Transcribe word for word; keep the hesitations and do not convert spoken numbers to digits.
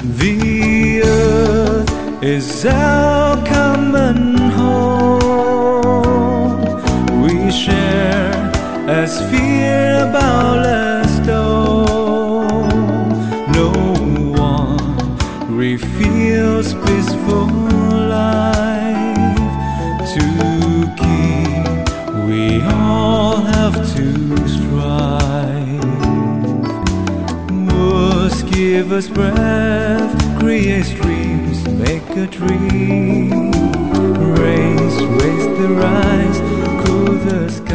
The earth is our common home. We share as fear boundless storm. No one reveals peaceful life to keep. We all have to strive. Words give us breath, create streams, make a dream. Raise, raise the rise, cool the sky.